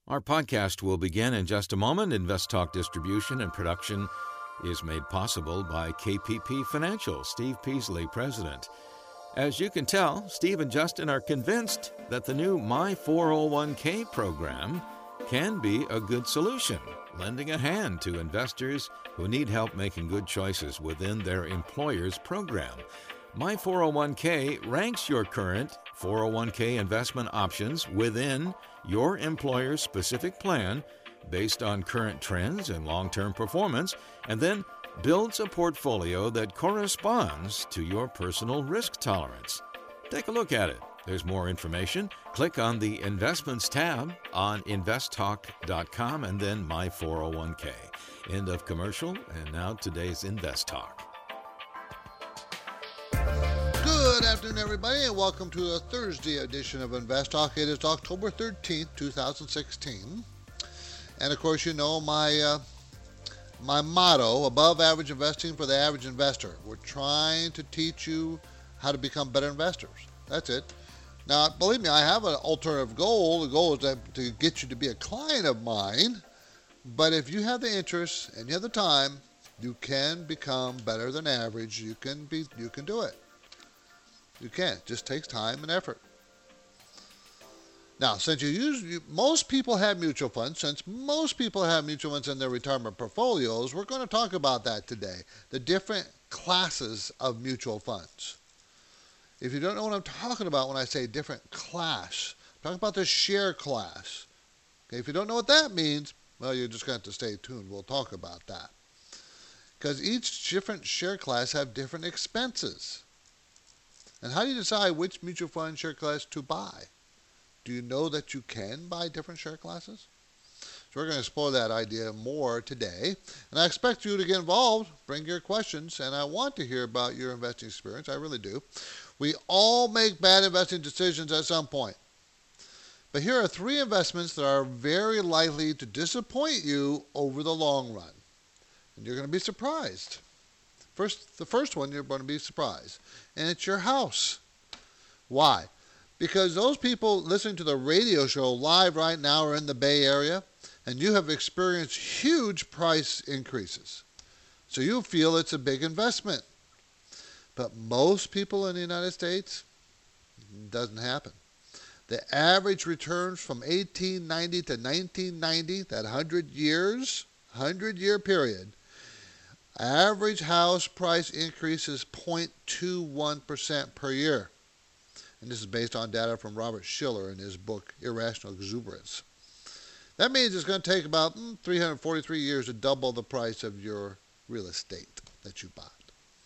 Our podcast will begin in just a moment. Invest Talk distribution and production is made possible by KPP Financial. Steve Peasley, President. As you can tell, Steve and Justin are convinced that the new My 401k program can be a good solution, lending a hand to investors who need help making good choices within their employer's program. My 401k ranks your current 401k investment options within your employer's specific plan based on current trends and long-term performance, and then builds a portfolio that corresponds to your personal risk tolerance. Take a look at it. There's more information. Click on the Investments tab on investtalk.com and then My 401k. End of commercial, and now today's Invest Talk. Good afternoon, everybody, and welcome to a Thursday edition of Invest Talk. It is October 13th, 2016. And, of course, you know my motto, above average investing for the average investor. We're trying to teach you how to become better investors. That's it. Now, believe me, I have an alternative goal. The goal is to get you to be a client of mine. But if you have the interest and you have the time, you can become better than average. You can do it. You can. It just takes time and effort. Now, since most people have mutual funds, since most people have mutual funds in their retirement portfolios, we're going to talk about that today, the different classes of mutual funds. If you don't know what I'm talking about when I say different class, I'm talking about the share class. Okay, if you don't know what that means, well, you're just going to have to stay tuned. We'll talk about that. Because each different share class have different expenses. And how do you decide which mutual fund share class to buy? Do you know that you can buy different share classes? So we're going to explore that idea more today. And I expect you to get involved, bring your questions, and I want to hear about your investing experience. I really do. We all make bad investing decisions at some point. But here are 3 investments that are very likely to disappoint you over the long run. And you're going to be surprised. The first one, you're going to be surprised. And it's your house. Why? Because those people listening to the radio show live right now are in the Bay Area, and you have experienced huge price increases. So you feel it's a big investment. But most people in the United States, it doesn't happen. The average returns from 1890 to 1990, that 100-year period, average house price increase is 0.21% per year. And this is based on data from Robert Shiller in his book, Irrational Exuberance. That means it's going to take about 343 years to double the price of your real estate that you bought.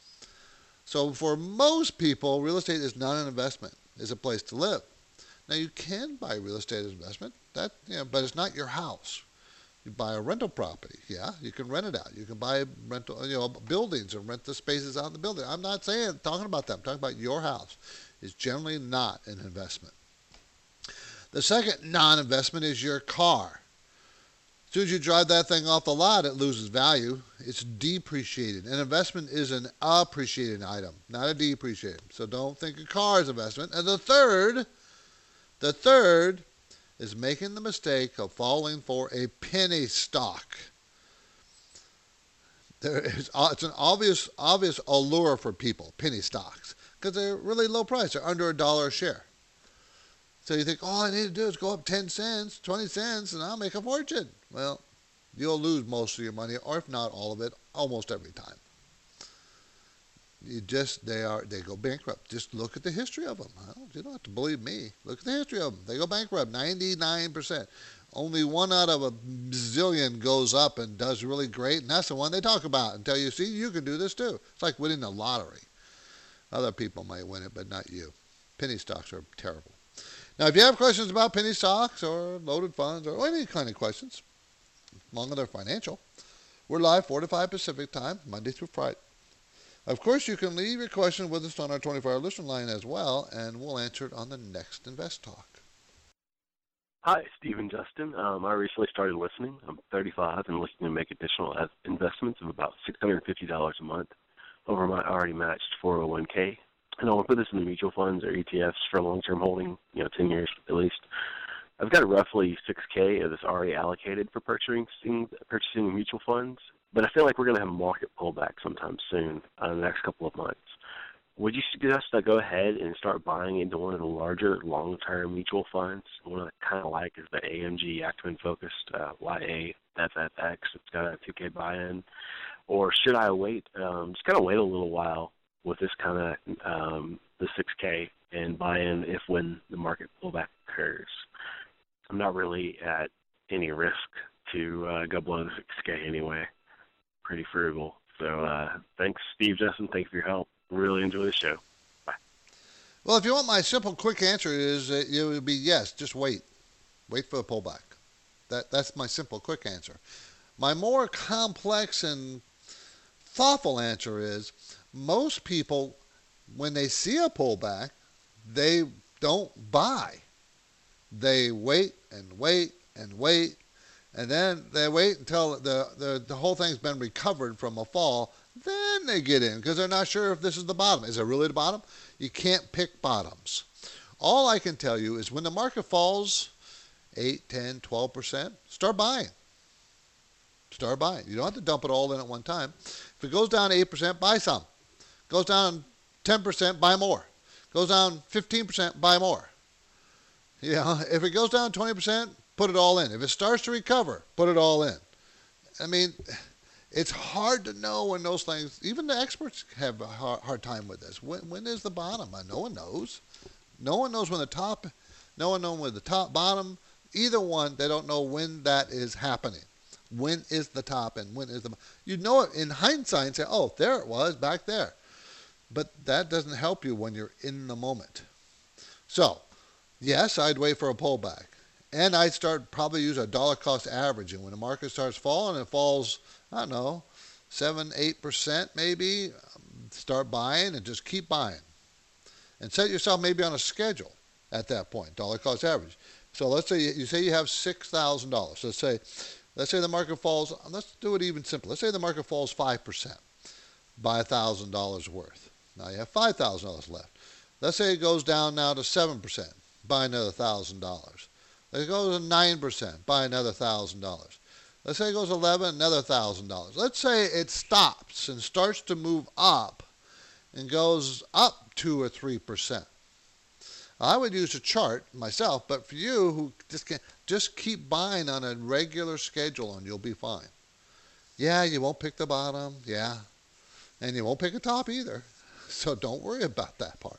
So for most people, real estate is not an investment. It's a place to live. Now, you can buy real estate as an investment, but it's not your house. You buy a rental property, you can rent it out. You can buy rental, buildings and rent the spaces out in the building. I'm not talking about that. I'm talking about your house. It's generally not an investment. The second non-investment is your car. As soon as you drive that thing off the lot, it loses value. It's depreciated. An investment is an appreciated item, not a depreciated. So don't think a car is an investment. And the third is making the mistake of falling for a penny stock. It's an obvious allure for people, penny stocks, because they're really low price. They're under $1 a share. So you think, all I need to do is go up 10 cents, 20 cents, and I'll make a fortune. Well, you'll lose most of your money, or if not all of it, almost every time. They go bankrupt. Just look at the history of them. Well, you don't have to believe me. Look at the history of them. They go bankrupt, 99%. Only 1 out of a zillion goes up and does really great, and that's the one they talk about and tell you, see, you can do this too. It's like winning the lottery. Other people might win it, but not you. Penny stocks are terrible. Now, if you have questions about penny stocks or loaded funds or any kind of questions, as long as they're financial, we're live 4 to 5 Pacific time, Monday through Friday. Of course, you can leave your question with us on our 24-hour listener line as well, and we'll answer it on the next Invest Talk. Hi, Steve and Justin. I recently started listening. I'm 35 and looking to make additional investments of about $650 a month over my already matched 401k. And I want to put this in the mutual funds or ETFs for long-term holding, 10 years at least. I've got roughly 6K of this already allocated for purchasing mutual funds, but I feel like we're going to have a market pullback sometime soon in the next couple of months. Would you suggest I go ahead and start buying into one of the larger long-term mutual funds? One I kind of like is the AMG Acumen Focused YAFFX. It's got a 2K buy-in. Or should I wait, just kind of wait a little while with this kind of the 6K and buy in if when the market pullback occurs? I'm not really at any risk to go below the 6K anyway. Pretty frugal. So thanks, Steve, Justin. Thanks for your help. Really enjoy the show. Bye. Well, if you want my simple, quick answer is it would be yes, just wait. Wait for the pullback. That's my simple, quick answer. My more complex and thoughtful answer is most people, when they see a pullback, they don't buy. They wait and wait and wait, and then they wait until the whole thing's been recovered from a fall. Then they get in because they're not sure if this is the bottom. Is it really the bottom? You can't pick bottoms. All I can tell you is when the market falls 8, 10, 12%, start buying. Start buying. You don't have to dump it all in at one time. If it goes down 8%, buy some. Goes down 10%, buy more. Goes down 15%, buy more. You know, if it goes down 20%, put it all in. If it starts to recover, put it all in. I mean, it's hard to know when those things, even the experts have a hard time with this. When is the bottom? No one knows. No one knows when the top, no one knows when the top, bottom, either one, they don't know when that is happening. When is the top and when is the bottom? You know it in hindsight and say, oh, there it was back there. But that doesn't help you when you're in the moment. So, yes, I'd wait for a pullback. And I'd probably use a dollar cost averaging. When the market starts falling, it falls, I don't know, 7, 8% maybe, start buying and just keep buying. And set yourself maybe on a schedule at that point, dollar cost average. So let's say you have $6,000. Let's say the market falls, let's do it even simpler. Let's say the market falls 5%, buy $1,000 worth. Now you have $5,000 left. Let's say it goes down now to 7%, buy another $1,000. Let's go to 9%, buy another $1,000. Let's say it goes 11, another $1,000. Let's say it stops and starts to move up and goes up 2 or 3%. I would use a chart myself, but for you who just keep buying on a regular schedule and you'll be fine. Yeah, you won't pick the bottom, yeah, and you won't pick a top either. So don't worry about that part.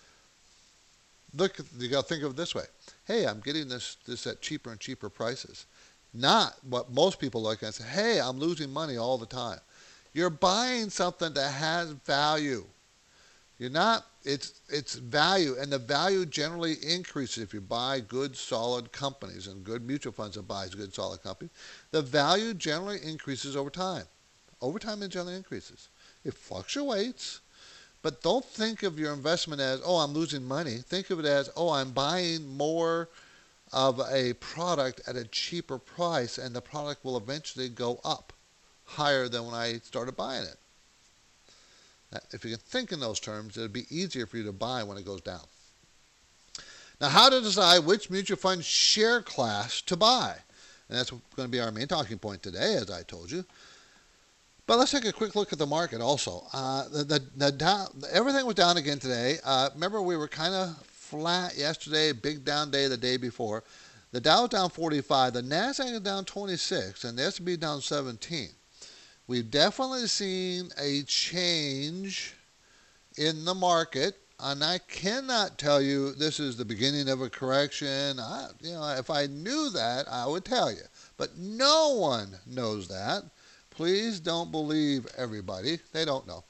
Look, you got to think of it this way. Hey, I'm getting this at cheaper and cheaper prices. Not what most people look at and say, hey, I'm losing money all the time. You're buying something that has value. You're not, it's value, and the value generally increases if you buy good, solid companies and good mutual funds that buys good, solid companies. The value generally increases over time. Over time, it generally increases. It fluctuates, but don't think of your investment as, oh, I'm losing money. Think of it as, oh, I'm buying more of a product at a cheaper price, and the product will eventually go up higher than when I started buying it. If you can think in those terms, it'll be easier for you to buy when it goes down. Now, how to decide which mutual fund share class to buy? And that's going to be our main talking point today, as I told you. But let's take a quick look at the market also. Everything was down again today. Remember, we were kind of flat yesterday, big down day the day before. The Dow was down 45, the Nasdaq is down 26, and the S&P down 17. We've definitely seen a change in the market, and I cannot tell you this is the beginning of a correction. If I knew that, I would tell you. But no one knows that. Please don't believe everybody. They don't know.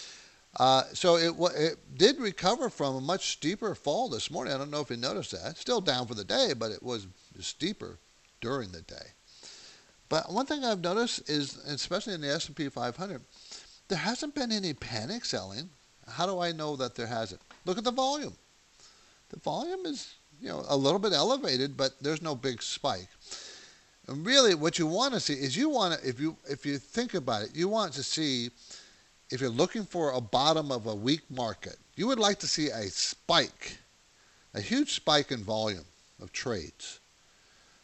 So it did recover from a much steeper fall this morning. I don't know if you noticed that. Still down for the day, but it was steeper during the day. But one thing I've noticed is, especially in the S&P 500, there hasn't been any panic selling. How do I know that there hasn't? Look at the volume. The volume is, a little bit elevated, but there's no big spike. And really, what you want to see is if you think about it, you want to see, if you're looking for a bottom of a weak market, you would like to see a spike, a huge spike in volume of trades.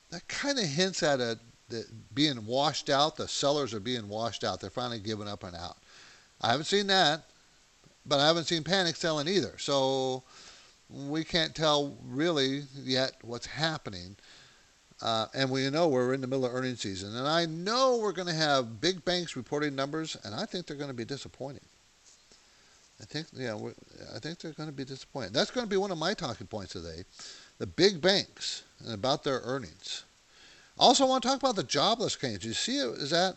that kind of hints at being washed out. The sellers are being washed out. They're finally giving up and out. I haven't seen that, but I haven't seen panic selling either. So we can't tell really yet what's happening. And we know we're in the middle of earnings season. And I know we're going to have big banks reporting numbers, and I think they're going to be disappointing. I think they're going to be disappointing. That's going to be one of my talking points today, the big banks and about their earnings. Also, I want to talk about the jobless claims. You see, is at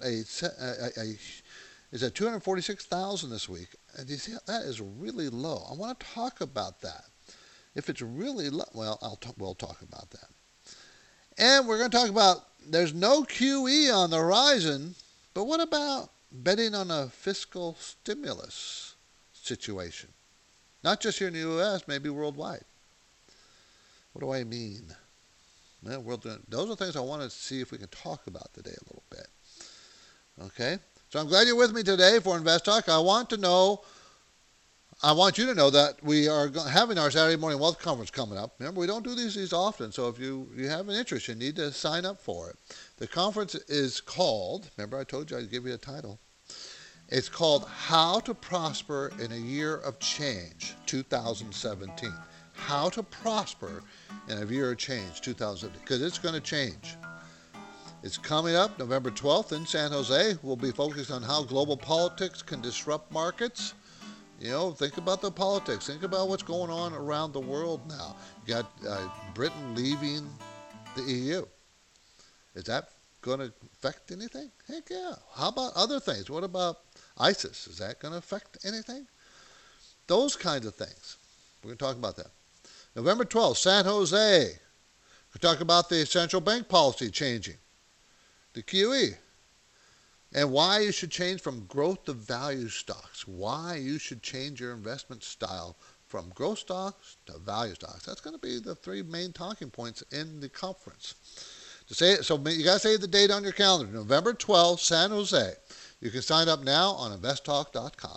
246,000 this week, and you see that is really low. I want to talk about that. If it's really low, well, we'll talk about that. And we're going to talk about there's no QE on the horizon, but what about betting on a fiscal stimulus situation? Not just here in the U.S., maybe worldwide. What do I mean? Well, those are things I want to see if we can talk about today a little bit. Okay? So I'm glad you're with me today for Invest Talk. I want you to know that we are having our Saturday Morning Wealth Conference coming up. Remember, we don't do these often, so if you have an interest, you need to sign up for it. The conference is called, remember I told you I'd give you a title. It's called How to Prosper in a Year of Change, 2017. How to Prosper in a Year of Change, 2017, because it's going to change. It's coming up November 12th in San Jose. We'll be focused on how global politics can disrupt markets. You know, think about the politics. Think about what's going on around the world now. You got Britain leaving the EU. Is that going to affect anything? Heck yeah. How about other things? What about ISIS? Is that going to affect anything? Those kinds of things. We're going to talk about that. November 12th, San Jose. We'll talk about the central bank policy changing, the QE, and why you should change from growth to value stocks. Why you should change your investment style from growth stocks to value stocks. That's going to be the three main talking points in the conference. To say it, so you got to save the date on your calendar. November 12th, San Jose. You can sign up now on investtalk.com.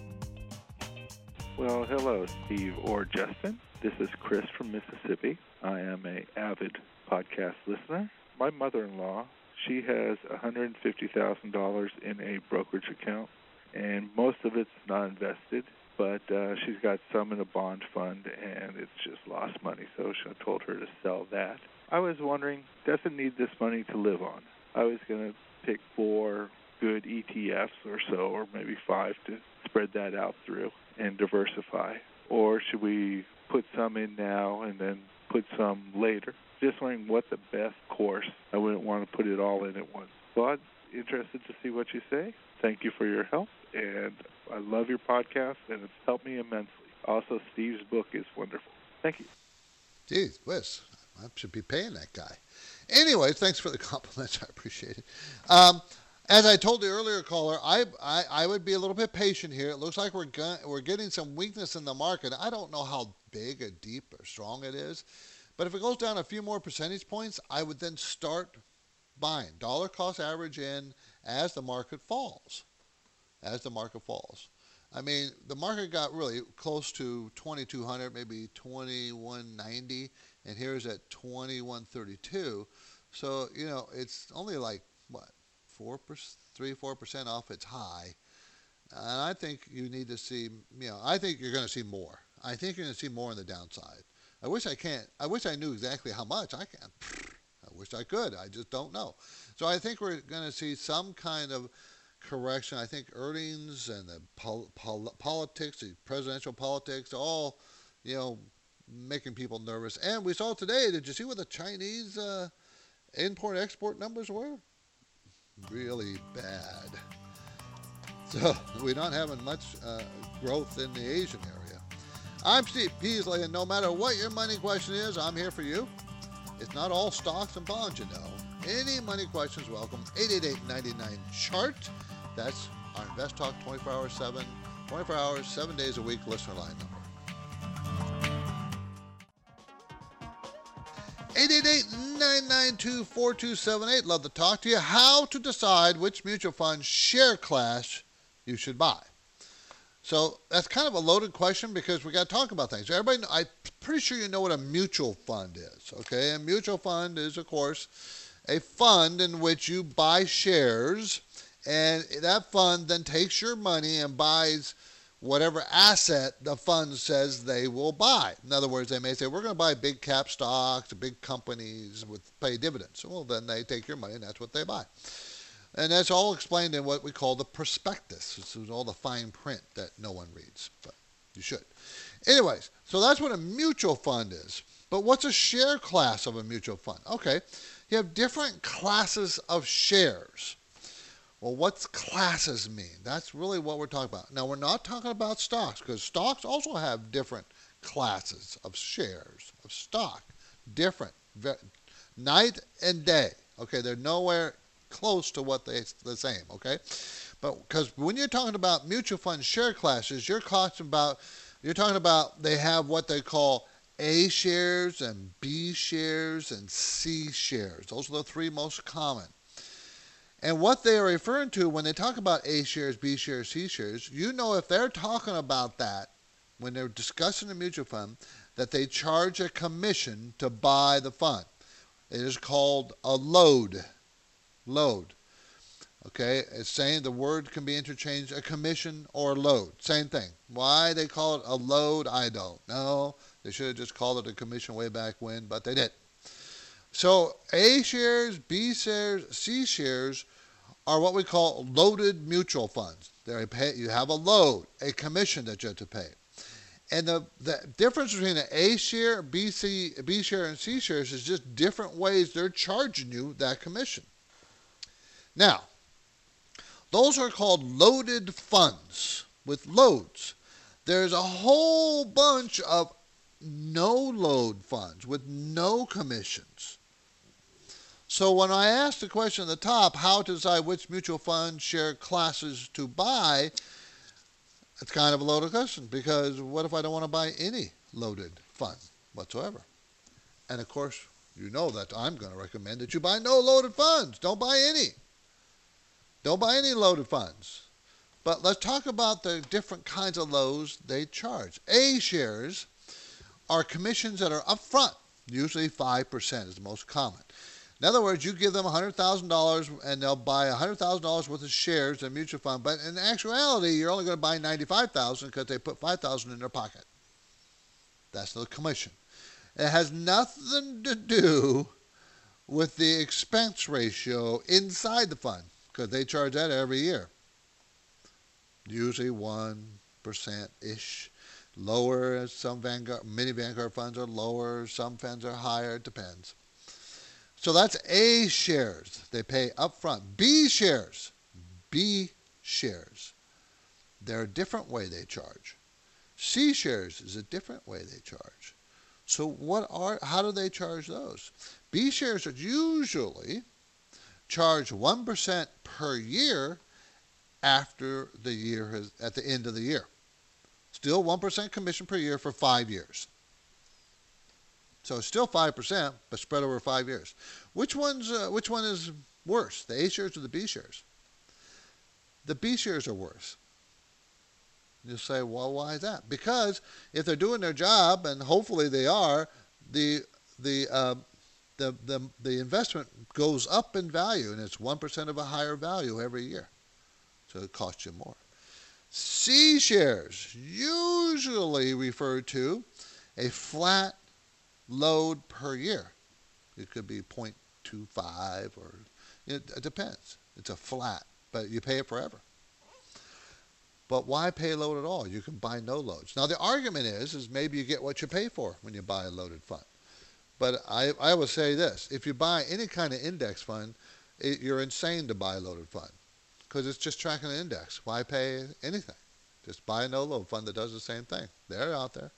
Well, hello, Steve or Justin. This is Chris from Mississippi. I am an avid podcast listener. My mother-in-law, she has $150,000 in a brokerage account, and most of it's not invested, but she's got some in a bond fund, and it's just lost money, so I told her to sell that. I was wondering, doesn't need this money to live on. I was going to pick 4 good ETFs or so, or maybe 5 to spread that out through and diversify. Or should we put some in now and then put some later? Just wondering what the best course. I wouldn't want to put it all in at once. So I'm interested to see what you say. Thank you for your help, and I love your podcast, and it's helped me immensely. Also, Steve's book is wonderful. Thank you. Geez, Wes, I should be paying that guy. Anyway, thanks for the compliments. I appreciate it. As I told the earlier caller, I would be a little bit patient here. It looks like we're getting some weakness in the market. I don't know how big or deep or strong it is, but if it goes down a few more percentage points, I would then start buying. Dollar cost average in as the market falls. As the market falls. I mean, the market got really close to 2,200, maybe 2,190, and here's at 2,132. So, you know, it's only like, what, 3-4% off its high. And I think you need to see, I think you're going to see more. I think you're going to see more on the downside. I wish I knew exactly how much. I wish I could. I just don't know. So I think we're going to see some kind of correction. I think earnings and the politics, the presidential politics, all, making people nervous. And we saw today, did you see what the Chinese import-export numbers were? Really bad. So we're not having much growth in the Asian area. I'm Steve Peasley, and no matter what your money question is, I'm here for you. It's not all stocks and bonds, Any money questions, welcome. 888-99-CHART. That's our Invest Talk 24 hours, 7 days a week listener line number. 888-992-4278. Love to talk to you. How to decide which mutual fund share class you should buy. So that's kind of a loaded question because we got to talk about things. Everybody, I'm pretty sure you know what a mutual fund is. Okay, a mutual fund is, of course, a fund in which you buy shares, and that fund then takes your money and buys whatever asset the fund says they will buy. In other words, they may say, we're going to buy big cap stocks, big companies with pay dividends. Well, then they take your money and that's what they buy. And that's all explained in what we call the prospectus. This is all the fine print that no one reads, but you should. Anyways, so that's what a mutual fund is. But what's a share class of a mutual fund? Okay, you have different classes of shares. Well, what's classes mean? That's really what we're talking about. Now, we're not talking about stocks because stocks also have different classes of shares of stock. Different. Night and day. Okay, they're nowhere close to what they're the same. Okay, but because when you're talking about mutual fund share classes, you're talking about they have what they call A shares and B shares and C shares. Those are the three most common. And what they are referring to when they talk about A shares, B shares, C shares, you know if they're talking about that when they're discussing a mutual fund, that they charge a commission to buy the fund. It is called a load. Load. Okay, it's saying the word can be interchanged, a commission or load. Same thing. Why they call it a load, I don't know. They should have just called it a commission way back when, but they didn't. So A shares, B shares, C shares are what we call loaded mutual funds. You have a load, a commission that you have to pay. And the difference between an A share, B share, and C shares is just different ways they're charging you that commission. Now, those are called loaded funds with loads. There's a whole bunch of no load funds with no commissions. So when I asked the question at the top, how to decide which mutual fund share classes to buy, it's kind of a loaded question because what if I don't want to buy any loaded fund whatsoever? And of course, you know that I'm going to recommend that you buy no loaded funds. Don't buy any. Don't buy any loaded funds. But let's talk about the different kinds of loads they charge. A shares are commissions that are upfront. Usually 5% is the most common. In other words, you give them $100,000 and they'll buy $100,000 worth of shares in a mutual fund, but in actuality, you're only going to buy $95,000 because they put $5,000 in their pocket. That's the commission. It has nothing to do with the expense ratio inside the fund because they charge that every year. Usually 1%-ish. Lower, some many Vanguard funds are lower, some funds are higher, it depends. So that's A shares. They pay upfront. B shares. They're a different way they charge. C shares is a different way they charge. So how do they charge those? B shares are usually charge 1% per year after the year at the end of the year. Still 1% commission per year for 5 years. So it's still 5%, but spread over 5 years. Which one is worse, the A shares or the B shares? The B shares are worse. You'll say, well, why is that? Because if they're doing their job, and hopefully they are, the investment goes up in value, and it's 1% of a higher value every year. So it costs you more. C shares usually refer to a flat load per year. It could be 0.25 or it depends. It's a flat, but you pay it forever. But why pay a load at all? You can buy no loads. Now the argument is maybe you get what you pay for when you buy a loaded fund. But I would say this, if you buy any kind of index fund, you're insane to buy a loaded fund because it's just tracking an index. Why pay anything? Just buy a no load fund that does the same thing. They're out there.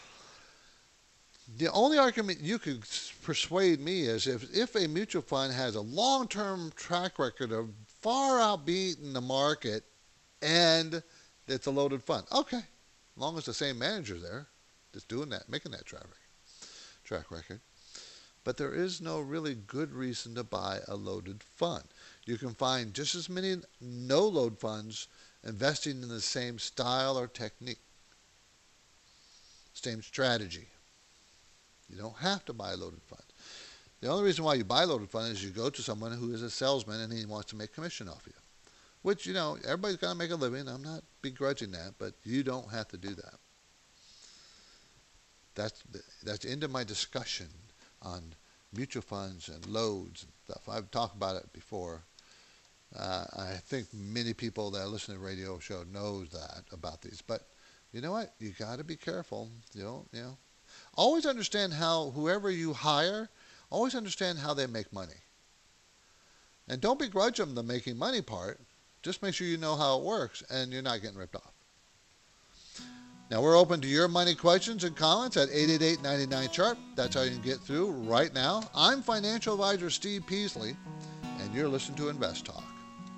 The only argument you could persuade me is if a mutual fund has a long-term track record of far outbeating the market and it's a loaded fund. Okay, as long as the same manager's there, just doing that, making that track record. But there is no really good reason to buy a loaded fund. You can find just as many no-load funds investing in the same style or technique, same strategy. You don't have to buy loaded funds. The only reason why you buy loaded funds is you go to someone who is a salesman and he wants to make commission off you. Which, everybody's got to make a living. I'm not begrudging that, but you don't have to do that. That's the end of my discussion on mutual funds and loads and stuff. I've talked about it before. I think many people that listen to the radio show knows that about these. But you know what? You got to be careful. Always understand how whoever you hire, always understand how they make money. And don't begrudge them the making money part. Just make sure you know how it works and you're not getting ripped off. Now, we're open to your money questions and comments at 888-99-CHART. That's how you can get through right now. I'm financial advisor Steve Peasley, and you're listening to Invest Talk.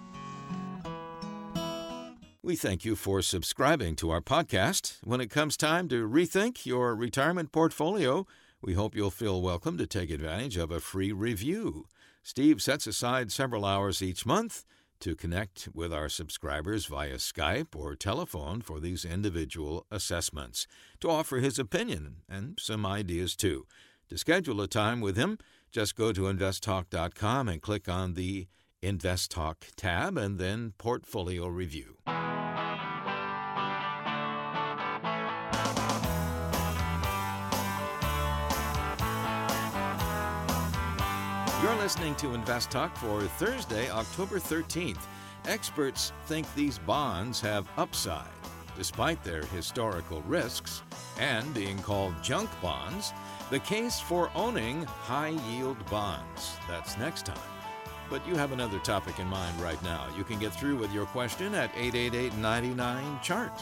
We thank you for subscribing to our podcast. When it comes time to rethink your retirement portfolio, we hope you'll feel welcome to take advantage of a free review. Steve sets aside several hours each month to connect with our subscribers via Skype or telephone for these individual assessments, to offer his opinion and some ideas too. To schedule a time with him, just go to investtalk.com and click on the Invest Talk tab and then Portfolio Review. You're listening to Invest Talk for Thursday, October 13th. Experts think these bonds have upside, despite their historical risks and being called junk bonds. The case for owning high-yield bonds. That's next time. But you have another topic in mind right now. You can get through with your question at 888-99-CHART.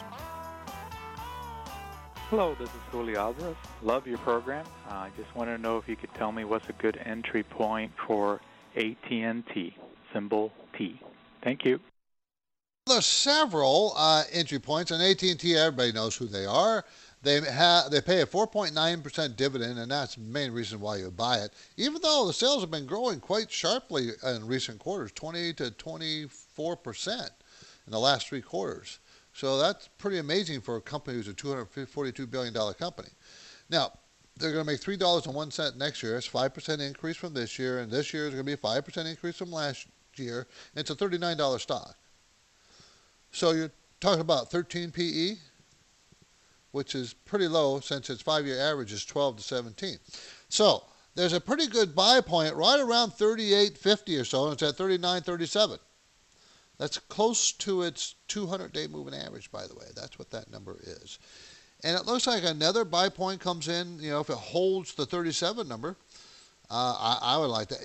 Hello, this is Julio Alvarez. Love your program. I just want to know if you could tell me what's a good entry point for AT&T, symbol T. Thank you. There's several entry points, and AT&T, everybody knows who they are. They pay a 4.9% dividend, and that's the main reason why you buy it. Even though the sales have been growing quite sharply in recent quarters, 20 to 24% in the last 3 quarters. So that's pretty amazing for a company who's a $242 billion company. Now, they're going to make $3.01 next year. It's a 5% increase from this year, and this year is going to be a 5% increase from last year. And it's a $39 stock. So you're talking about 13 PE, which is pretty low since its 5-year average is 12 to 17. So there's a pretty good buy point right around 38.50 or so, and it's at 39.37. That's close to its 200-day moving average, by the way. That's what that number is. And it looks like another buy point comes in, if it holds the 37 number. I would like that.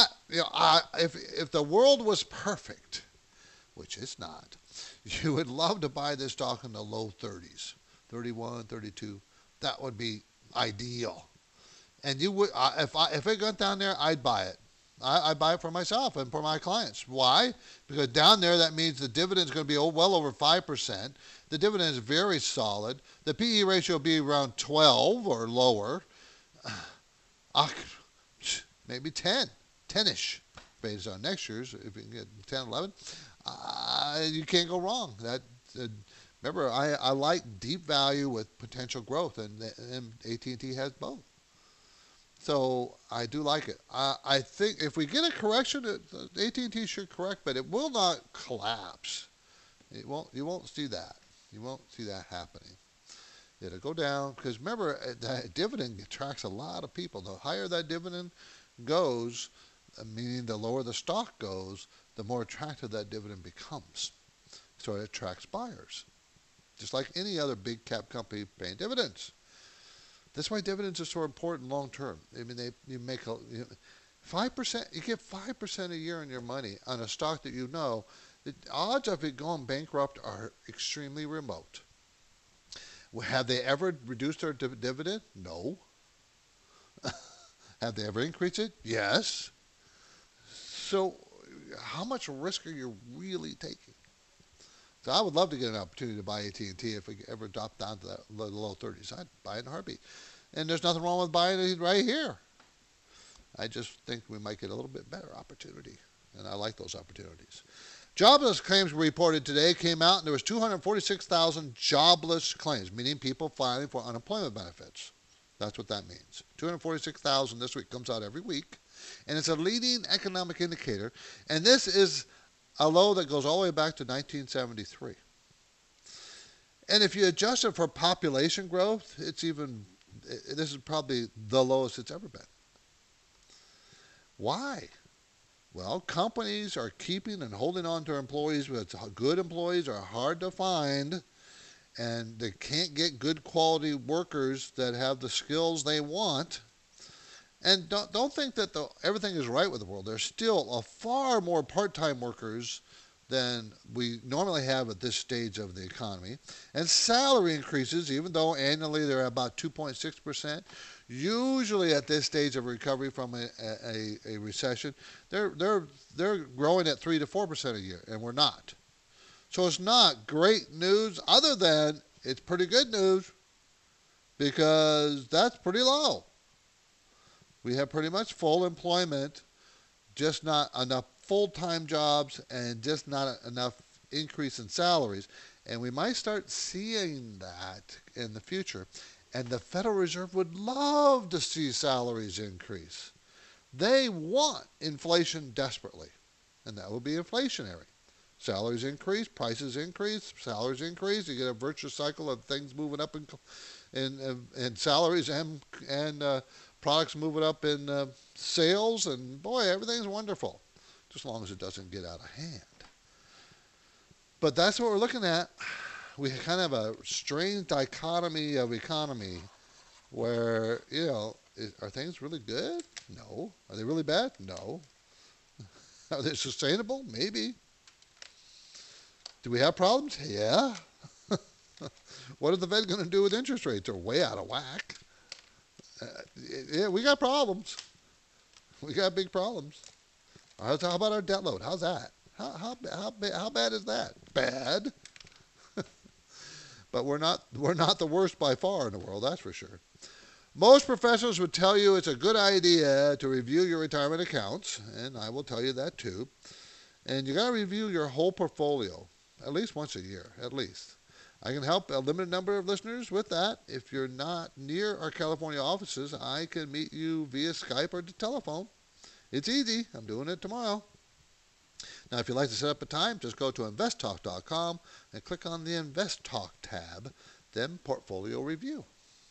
If the world was perfect, which it's not, you would love to buy this stock in the low 30s, 31, 32. That would be ideal. And you would, if it got down there, I'd buy it. I buy it for myself and for my clients. Why? Because down there, that means the dividend is going to be well over 5%. The dividend is very solid. The PE ratio will be around 12 or lower. Maybe 10-ish based on next year's. If you can get 10, 11, you can't go wrong. Remember, I like deep value with potential growth, and AT&T has both. So I do like it. I think if we get a correction, AT&T should correct, but it will not collapse. You won't see that. You won't see that happening. It'll go down because remember, that dividend attracts a lot of people. The higher that dividend goes, meaning the lower the stock goes, the more attractive that dividend becomes. So it attracts buyers, just like any other big cap company paying dividends. That's why dividends are so important long term. I mean, you make 5%. You get 5% a year on your money on a stock that the odds of it going bankrupt are extremely remote. Have they ever reduced their dividend? No. Have they ever increased it? Yes. So, how much risk are you really taking? So I would love to get an opportunity to buy AT&T if we ever drop down to the low 30s. I'd buy it in a heartbeat. And there's nothing wrong with buying it right here. I just think we might get a little bit better opportunity. And I like those opportunities. Jobless claims reported today came out, and there was 246,000 jobless claims, meaning people filing for unemployment benefits. That's what that means. 246,000 this week, comes out every week, and it's a leading economic indicator. And this is a low that goes all the way back to 1973. And if you adjust it for population growth, this is probably the lowest it's ever been. Why? Well, companies are keeping and holding on to employees, but good employees are hard to find, and they can't get good quality workers that have the skills they want. And don't think that everything is right with the world. There's still far more part-time workers than we normally have at this stage of the economy. And salary increases, even though annually they're about 2.6%, usually at this stage of recovery from a recession, they're growing at 3 to 4% a year, and we're not. So it's not great news, other than it's pretty good news, because that's pretty low. We have pretty much full employment, just not enough full-time jobs and just not enough increase in salaries. And we might start seeing that in the future. And the Federal Reserve would love to see salaries increase. They want inflation desperately, and that will be inflationary. Salaries increase, prices increase, salaries increase. You get a virtuous cycle of things moving up in salaries and products moving up in sales, and boy, everything's wonderful, just as long as it doesn't get out of hand. But that's what we're looking at. We kind of have a strange dichotomy of economy where, are things really good? No. Are they really bad? No. Are they sustainable? Maybe. Do we have problems? Yeah. What is the Fed going to do with interest rates? They're way out of whack. Yeah, we got problems. We got big problems. How about our debt load? How's that? How bad is that? Bad. But we're not the worst by far in the world, that's for sure. Most professionals would tell you it's a good idea to review your retirement accounts, and I will tell you that too. And you got to review your whole portfolio at least once a year, at least. I can help a limited number of listeners with that. If you're not near our California offices, I can meet you via Skype or the telephone. It's easy. I'm doing it tomorrow. Now, if you'd like to set up a time, just go to investtalk.com and click on the Invest Talk tab, then Portfolio Review.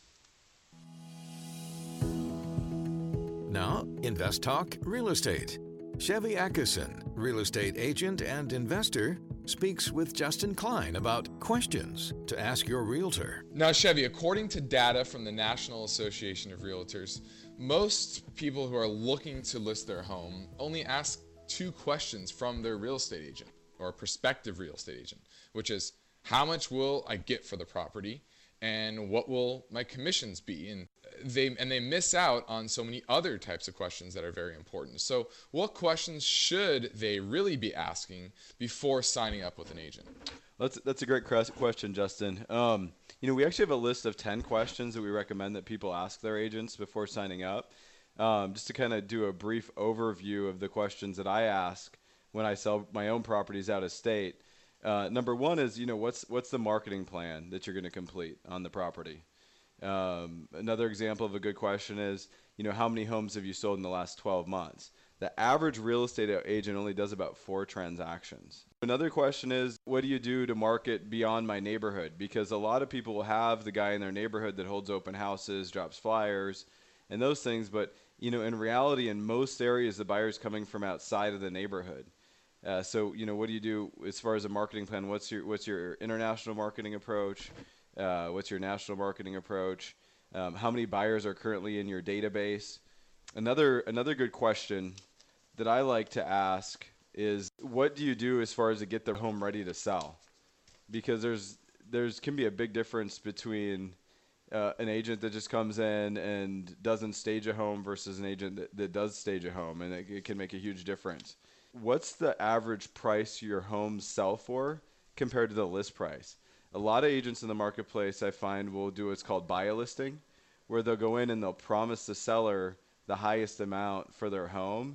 Now, Invest Talk Real Estate. Chevy Ackison, real estate agent and investor, speaks with Justin Klein about questions to ask your realtor. Now, Chevy, according to data from the National Association of Realtors, most people who are looking to list their home only ask 2 questions from their real estate agent or prospective real estate agent, which is, how much will I get for the property and what will my commissions be? And they miss out on so many other types of questions that are very important. So what questions should they really be asking before signing up with an agent? That's a great question, Justin. We actually have a list of 10 questions that we recommend that people ask their agents before signing up. Just to kind of do a brief overview of the questions that I ask when I sell my own properties out of state. Number one is, what's the marketing plan that you're going to complete on the property? Another example of a good question is, how many homes have you sold in the last 12 months? The average real estate agent only does about 4 transactions. Another question is, what do you do to market beyond my neighborhood? Because a lot of people will have the guy in their neighborhood that holds open houses, drops flyers, and those things, but in reality, in most areas, the buyer's coming from outside of the neighborhood. So what do you do as far as a marketing plan? What's your international marketing approach? What's your national marketing approach? How many buyers are currently in your database? Another good question that I like to ask is, what do you do as far as to get the home ready to sell? Because there's can be a big difference between an agent that just comes in and doesn't stage a home versus an agent that does stage a home, and it can make a huge difference. What's the average price your homes sell for compared to the list price? A lot of agents in the marketplace, I find, will do what's called buy a listing, where they'll go in and they'll promise the seller the highest amount for their home,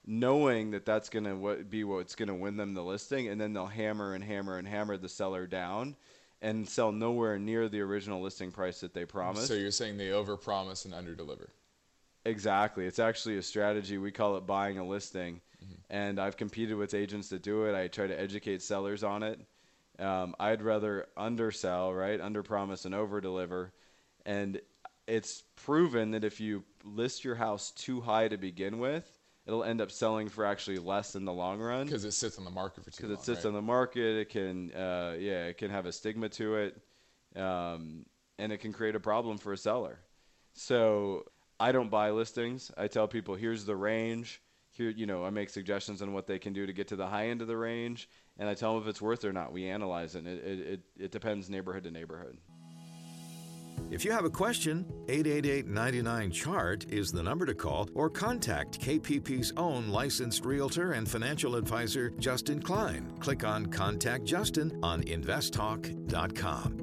knowing that that's going to be what's going to win them the listing, and then they'll hammer and hammer and hammer the seller down and sell nowhere near the original listing price that they promised. So you're saying they overpromise and underdeliver. Exactly. It's actually a strategy. We call it buying a listing. And I've competed with agents that do it. I try to educate sellers on it. I'd rather undersell, right? Underpromise and overdeliver. And it's proven that if you list your house too high to begin with, it'll end up selling for actually less in the long run. Because it sits on the market for too long. Because it sits on the market. It can, it can have a stigma to it. And it can create a problem for a seller. So I don't buy listings. I tell people, here's the range. Here, I make suggestions on what they can do to get to the high end of the range, and I tell them if it's worth it or not. We analyze it. It depends neighborhood to neighborhood. If you have a question, 888-99-CHART is the number to call, or contact KPP's own licensed realtor and financial advisor, Justin Klein. Click on Contact Justin on investtalk.com.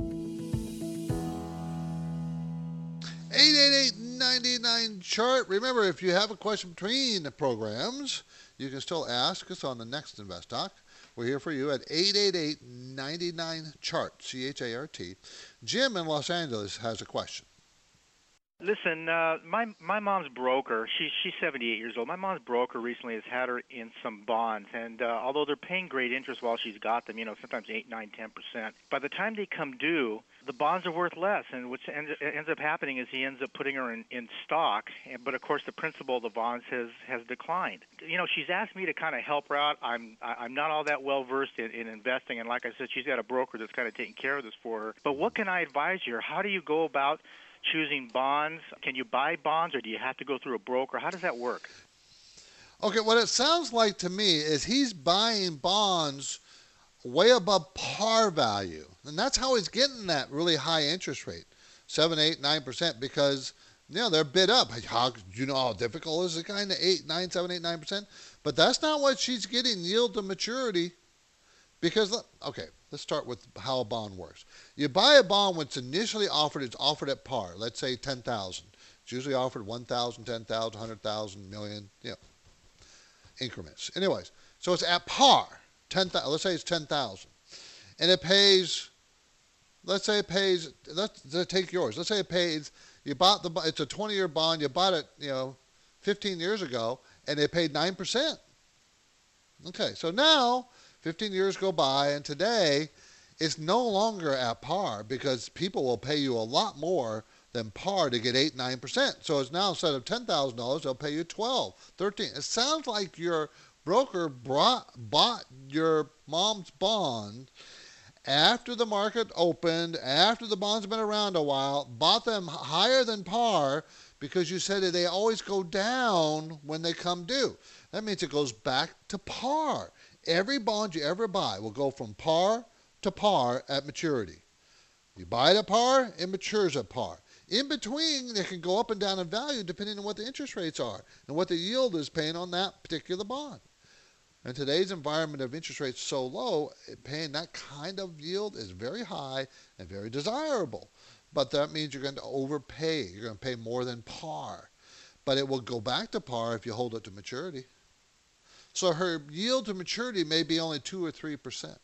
888-99-CHART. Remember, if you have a question between the programs, you can still ask us on the next Invest Talk. We're here for you at 888-99-CHART, C-H-A-R-T. Jim in Los Angeles has a question. Listen, my mom's broker, she's 78 years old. My mom's broker recently has had her in some bonds, and although they're paying great interest while she's got them, sometimes 8, 9, 10%, by the time they come due, the bonds are worth less, and what ends up happening is he ends up putting her in stock, but of course the principal of the bonds has declined. She's asked me to kind of help her out. I'm not all that well versed in investing, and like I said, she's got a broker that's kind of taking care of this for her. But what can I advise you? How do you go about choosing bonds? Can you buy bonds, or do you have to go through a broker? How does that work? Okay, what it sounds like to me is he's buying bonds way above par value. And that's how he's getting that really high interest rate, 7, 8, 9%, because they're bid up. How difficult is it kind of 8, 9, 7, 8, 9%? But that's not what she's getting yield to maturity. Because, let's start with how a bond works. You buy a bond when it's initially offered, it's offered at par. Let's say $10,000. It's usually offered $1,000, $10,000, $100,000, million, increments. Anyways, so it's at par. Let's say it's $10,000. And it pays, let's take yours. Let's say it pays, it's a 20-year bond, you bought it, 15 years ago, and it paid 9%. Okay, so now 15 years go by, and today it's no longer at par because people will pay you a lot more than par to get 8, 9%. So it's now, instead of $10,000, they'll pay you 12, 13. It sounds like your broker bought your mom's bond after the market opened, after the bonds have been around a while, bought them higher than par because you said that they always go down when they come due. That means it goes back to par. Every bond you ever buy will go from par to par at maturity. You buy it at par, it matures at par. In between, it can go up and down in value depending on what the interest rates are and what the yield is paying on that particular bond. In today's environment of interest rates so low, paying that kind of yield is very high and very desirable. But that means you're going to overpay. You're going to pay more than par. But it will go back to par if you hold it to maturity. So her yield to maturity may be only 2 or 3%. Do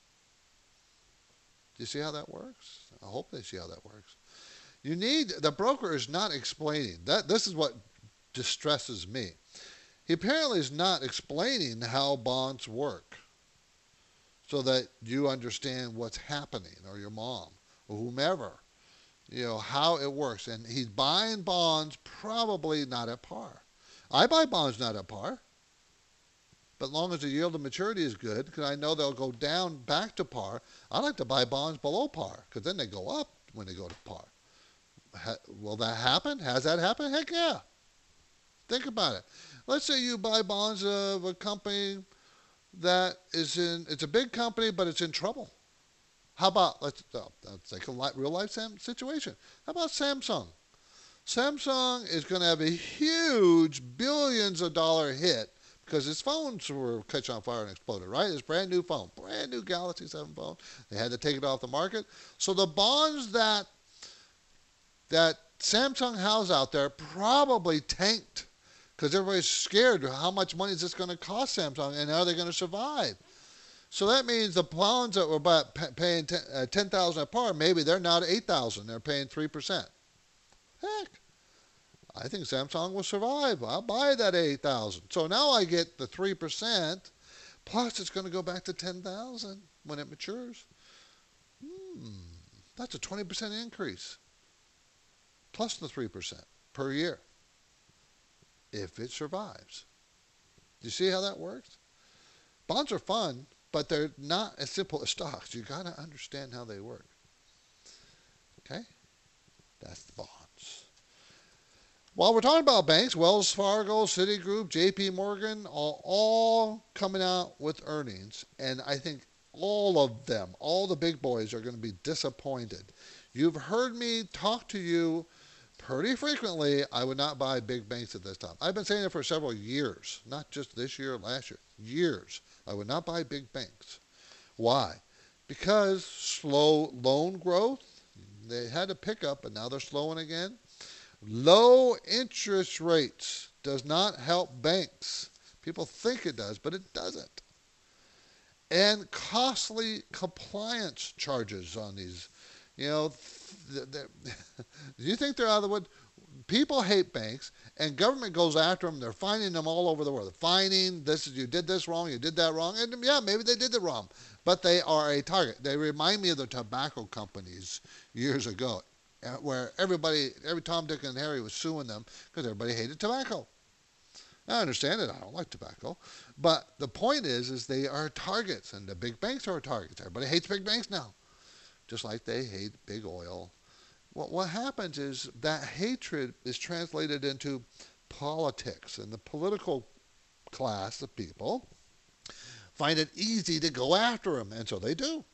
you see how that works? I hope they see how that works. The broker is not explaining. This is what distresses me. He apparently is not explaining how bonds work so that you understand what's happening, or your mom, or whomever, how it works. And he's buying bonds probably not at par. I buy bonds not at par. But as long as the yield to maturity is good, because I know they'll go down back to par, I like to buy bonds below par, because then they go up when they go to par. Will that happen? Has that happened? Heck yeah. Think about it. Let's say you buy bonds of a company that it's a big company, but it's in trouble. How about, let's take a real life situation. How about Samsung? Samsung is going to have a huge billions of dollar hit because its phones were catching on fire and exploded, right? It's a brand new phone, brand new Galaxy 7 phone. They had to take it off the market. So the bonds that Samsung has out there probably tanked because everybody's scared. How much money is this going to cost Samsung, and are they going to survive? So that means the bonds that were paying 10,000 at par, maybe they're now at 8,000. They're paying 3%. Heck, I think Samsung will survive. I'll buy that 8,000. So now I get the 3%, plus it's going to go back to 10,000 when it matures. That's a 20% increase, plus the 3% per year, if it survives. Do you see how that works? Bonds are fun, but they're not as simple as stocks. You got to understand how they work. Okay? That's the bonds. While we're talking about banks, Wells Fargo, Citigroup, JP Morgan, all coming out with earnings. And I think all of them, all the big boys, are going to be disappointed. You've heard me talk to you pretty frequently. I would not buy big banks at this time. I've been saying it for several years, not just this year, last year, years. I would not buy big banks. Why? Because slow loan growth. They had a pickup, but now they're slowing again. Low interest rates does not help banks. People think it does, but it doesn't. And costly compliance charges on these. You know, do you think they're out of the wood? People hate banks, and government goes after them. They're fining them all over the world. They're fining, you did this wrong, you did that wrong. And yeah, maybe they did it wrong, but they are a target. They remind me of the tobacco companies years ago, where every Tom, Dick, and Harry was suing them because everybody hated tobacco. I understand it. I don't like tobacco. But the point is they are targets, and the big banks are targets. Everybody hates big banks now, just like they hate big oil. What happens is that hatred is translated into politics, and the political class of people find it easy to go after them, and so they do.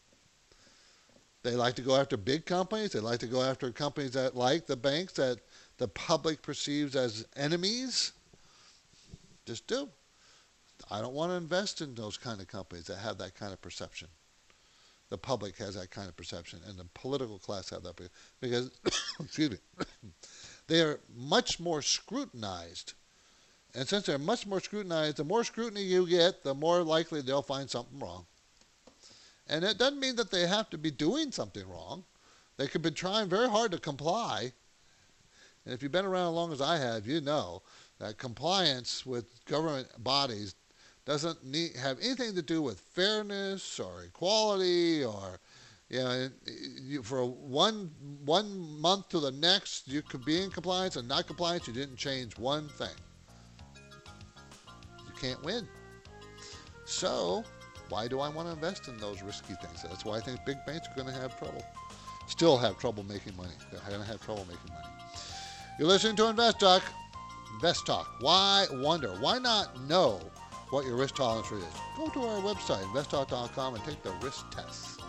They like to go after big companies. They like to go after companies that like the banks that the public perceives as enemies. Just do. I don't want to invest in those kind of companies that have that kind of perception. The public has that kind of perception, and the political class have that because, excuse me, they are much more scrutinized. And since they're much more scrutinized, the more scrutiny you get, the more likely they'll find something wrong. And it doesn't mean that they have to be doing something wrong. They could be trying very hard to comply. And if you've been around as long as I have, you know that compliance with government bodies doesn't have anything to do with fairness or equality or, for one month to the next, you could be in compliance and not compliance. You didn't change one thing. You can't win. So why do I want to invest in those risky things? That's why I think big banks are going to have trouble. Still have trouble making money. They're going to have trouble making money. You're listening to Invest Talk. Invest Talk. Why wonder? Why not know what your risk tolerance rate is? Go to our website, investtalk.com, and take the risk test.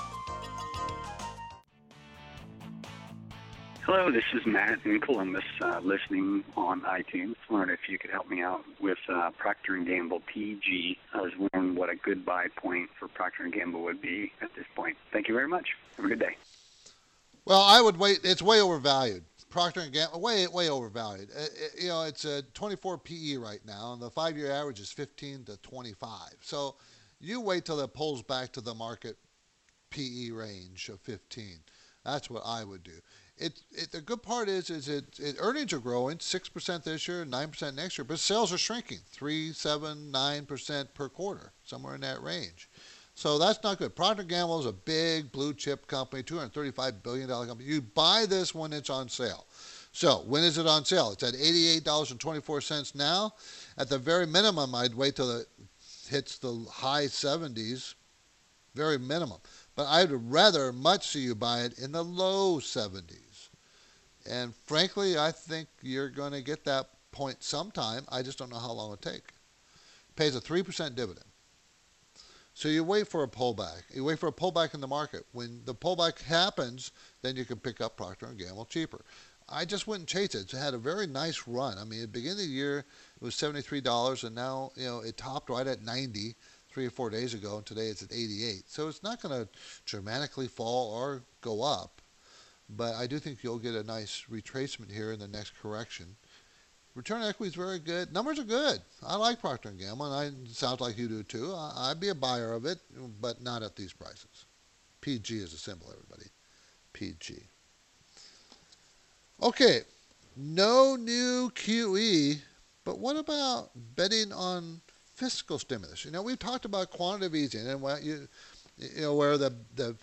Hello, this is Matt in Columbus, listening on iTunes. Wondering if you could help me out with Procter & Gamble PG. I was wondering what a good buy point for Procter & Gamble would be at this point. Thank you very much. Have a good day. Well, I would wait. It's way overvalued. Procter & Gamble, way overvalued. It's a 24 PE right now, and the 5-year average is 15 to 25. So you wait till it pulls back to the market PE range of 15. That's what I would do. The good part is earnings are growing 6% this year, 9% next year, but sales are shrinking 3, 7, 9% per quarter, somewhere in that range. So that's not good. Procter & Gamble is a big blue chip company, $235 billion company. You buy this when it's on sale. So when is it on sale? It's at $88.24 now. At the very minimum, I'd wait till it hits the high 70s, very minimum. But I'd rather much see you buy it in the low 70s. And frankly, I think you're going to get that point sometime. I just don't know how long it'll take. It pays a 3% dividend. So you wait for a pullback. You wait for a pullback in the market. When the pullback happens, then you can pick up Procter & Gamble cheaper. I just wouldn't chase it. It's had a very nice run. I mean, at the beginning of the year, it was $73, and now it topped right at $90 3 or 4 days ago, and today it's at $88. So it's not going to dramatically fall or go up, but I do think you'll get a nice retracement here in the next correction. Return on equity is very good. Numbers are good. I like Procter & Gamble, and it sounds like you do too. I'd be a buyer of it, but not at these prices. PG is a symbol, everybody. PG. Okay, no new QE, but what about betting on fiscal stimulus? We've talked about quantitative easing and what where the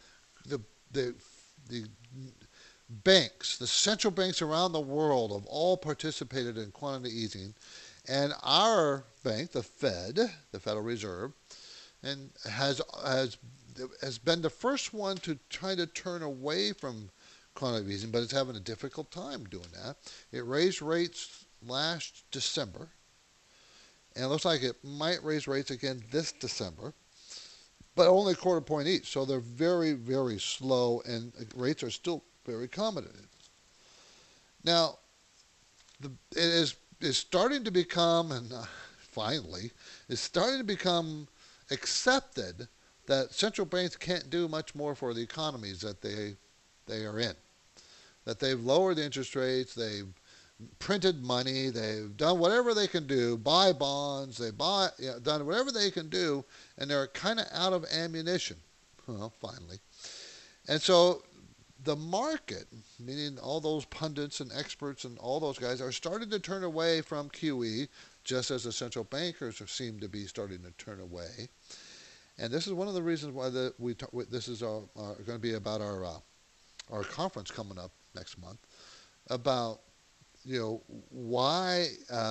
banks, the central banks around the world have all participated in quantitative easing, and our bank, the Fed, the Federal Reserve, and has been the first one to try to turn away from quantitative easing, but it's having a difficult time doing that. It raised rates last December, and it looks like it might raise rates again this December, but only a quarter point each. So they're very, very slow, and rates are still very accommodative. Now, it is starting to become, and finally, it's starting to become accepted that central banks can't do much more for the economies that they are in. That they've lowered interest rates, they've printed money, they've done whatever they can do, buy bonds, done whatever they can do, and they're kind of out of ammunition. Well, finally. And so the market, meaning all those pundits and experts and all those guys, are starting to turn away from QE, just as the central bankers seem to be starting to turn away. And this is one of the reasons why this is going to be about our conference coming up next month, about why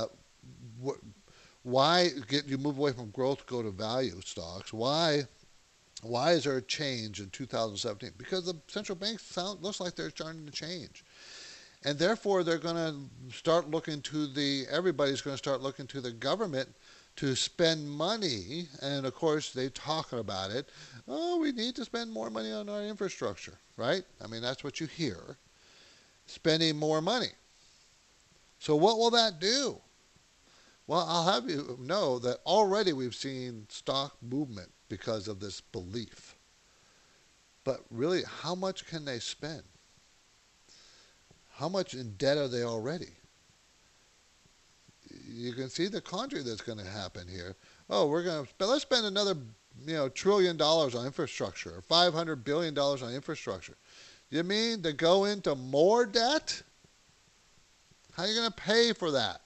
you move away from growth, go to value stocks. Why is there a change in 2017? Because the central banks looks like they're starting to change. And therefore, they're going to start looking everybody's going to start looking to the government to spend money. And of course, they're talking about it. Oh, we need to spend more money on our infrastructure, right? I mean, that's what you hear. Spending more money. So what will that do? Well, I'll have you know that already we've seen stock movement because of this belief. But really, how much can they spend? How much in debt are they already? You can see the conjuring that's going to happen here. Oh, let's spend another $1 trillion on infrastructure, or $500 billion on infrastructure. You mean to go into more debt? How are you going to pay for that?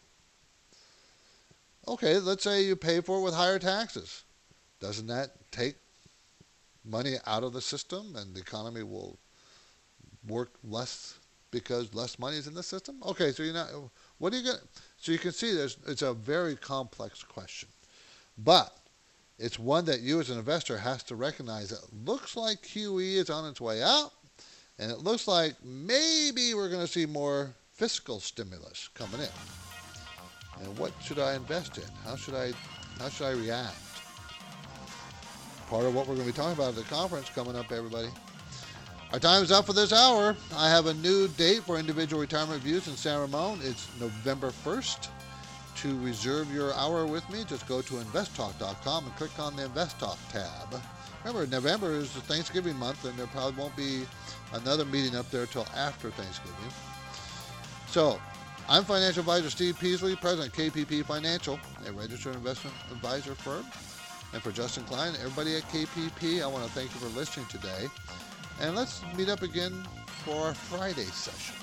Okay, let's say you pay for it with higher taxes. Doesn't that take money out of the system and the economy will work less because less money is in the system? Okay, so what are you going to, so you can see it's a very complex question. But it's one that you as an investor has to recognize that it looks like QE is on its way out, and it looks like maybe we're going to see more fiscal stimulus coming in. And what should I invest in? How should I react? Part of what we're going to be talking about at the conference coming up, everybody. Our time is up for this hour. I have a new date for individual retirement reviews in San Ramon. It's November 1st. To reserve your hour with me, just go to investtalk.com and click on the Invest Talk tab. Remember, November is the Thanksgiving month, and there probably won't be another meeting up there till after Thanksgiving. So, I'm financial advisor Steve Peasley, president of KPP Financial, a registered investment advisor firm. And for Justin Klein, everybody at KPP, I want to thank you for listening today. And let's meet up again for our Friday session.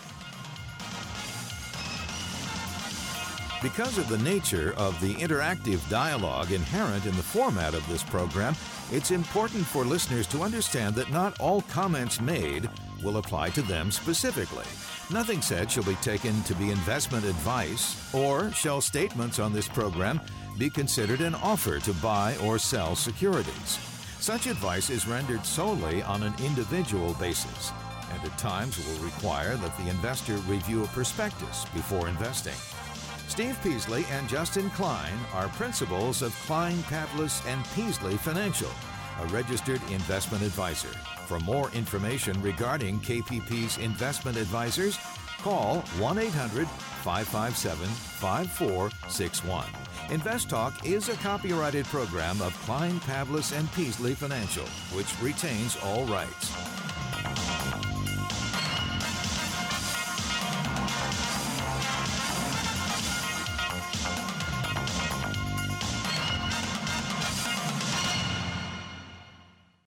Because of the nature of the interactive dialogue inherent in the format of this program, it's important for listeners to understand that not all comments made will apply to them specifically. Nothing said shall be taken to be investment advice, or shall statements on this program be considered an offer to buy or sell securities. Such advice is rendered solely on an individual basis, and at times will require that the investor review a prospectus before investing. Steve Peasley and Justin Klein are principals of Klein, Pavlis & Peasley Financial, a registered investment advisor. For more information regarding KPP's investment advisors, call 1-800-557-5461. Invest Talk is a copyrighted program of Klein, Pavlis & Peasley Financial, which retains all rights.